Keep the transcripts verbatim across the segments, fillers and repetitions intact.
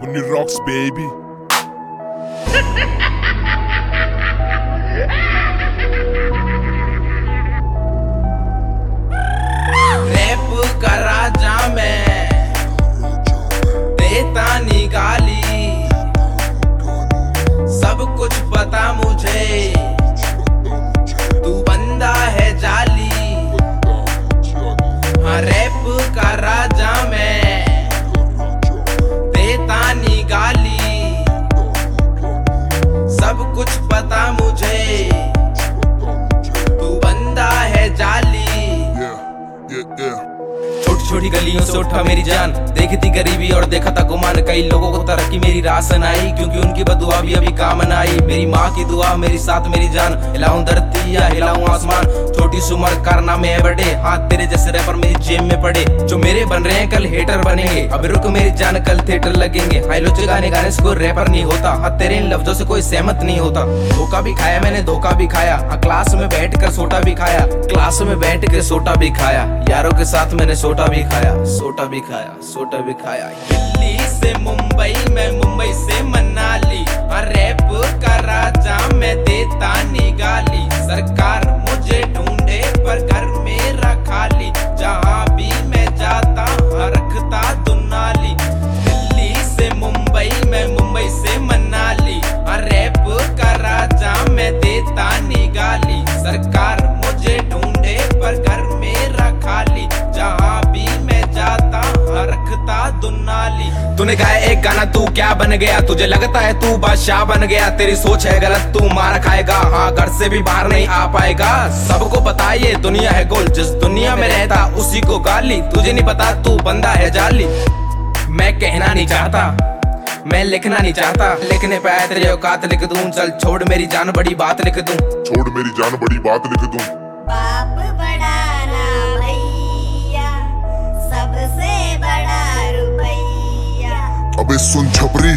Unni rocks, baby. Rap का राजा मैं, देता निकाली, सब कुछ पता मुझे, तू बंदा है जाली। हाँ रैप का राजा मैं, देता निकाली, सब कुछ पता मुझे, तू बंदा है जाली। छोटी छोटी गलियों से उठा मेरी जान, देखी थी गरीबी और देखा था गुमान, कई लोगों को तरक्की मेरी रासन आई, क्योंकि उनकी बदुआ भी अभी काम न आई। मेरी माँ की दुआ मेरी साथ मेरी जान, हिलाऊं धरती या हिलाऊं आसमान, छोटी सी उम्र कारनामे है बड़े, हाथ तेरे जैसे रैपर मेरी जेब में पड़े। जो मेरे बन रहे हैं कल हेटर बनेंगे, अब रुक मेरी जान कल थिएटर लगेंगे। हाईलो से गाने गाने से कोई रैपर नहीं होता, हाँ तेरे इन लफ्जों से कोई सहमत नहीं होता। धोखा भी खाया मैंने धोखा भी खाया, हाँ क्लास में बैठ कर सोटा भी खाया, क्लास में बैठ कर सोटा भी खाया, यारों के साथ मैंने सोटा भी खाया, सोटा भी खाया, सोटा भी खाया। दिल्ली से मुंबई, मैं मुंबई से मनाली, हाँ रैप का राजा मैं देता निकाली। सरकार मुझे ढूंढे पर घर मेरा खाली, जहाँ भी मैं जाता हाँ रखता दुनाली। दिल्ली से मुंबई, मैं मुंबई से मनाली, हाँ रैप का राजा मैं देता निकाली। सरकार मुझे ढूंढे पर घर मेरा खाली, जहाँ भी मैं जाता हाँ रखता दुनाली। तूने गाया एक गाना तू क्या बन गया, तुझे लगता है तू बादशाह बन गया, तेरी सोच है गलत तू मार खाएगा, हाँ घर से भी बाहर नहीं आ पाएगा। सबको पता ये दुनिया है गोल, जिस दुनिया में रहता उसी को गाली, तुझे नहीं पता तू बंदा है जाली। मैं कहना नहीं चाहता, मैं लिखना नहीं चाहता, लिखने पे आया तेरी औकात लिख दूं, चल छोड़ मेरी जान बड़ी बात लिख दूं, छोड़ मेरी जान बड़ी बात लिख दूं। बाप बड़ा ना भैया, सबसे बड़ा रुपैया। अबे सुन छपरी,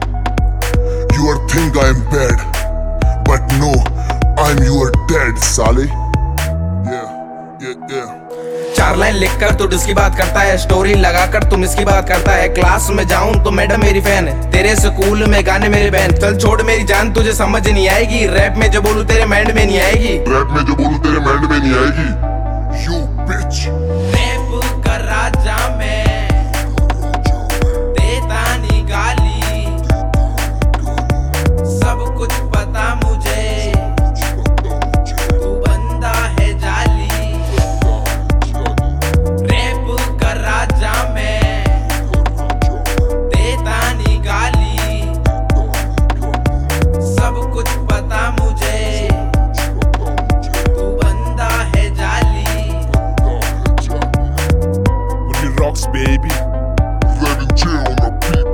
you are think I am bad, but no, I am your dad साले। Yeah, yeah, yeah. चार लाइन लिखकर तू जिसकी बात करता है, स्टोरी लगाकर तुम इसकी बात करता है। क्लास में जाऊं तो मैडम मेरी फैन है, तेरे स्कूल में गाने मेरे बैन। चल छोड़ मेरी जान तुझे समझ नहीं आएगी, रैप में जो बोलूं तेरे माइंड में नहीं आएगी, रैप में जो बोलूं तेरे माइंड में नहीं आएगी। You bitch। रैप का राजा मैं, देता निकाली, सब कुछ पता मुझे, तू बंदा है जाली। रैप का राजा मैं, देता निकाली, सब कुछ पता मुझे, तू बंदा है जाली। Unni rocks, baby. Red and chill on the beat.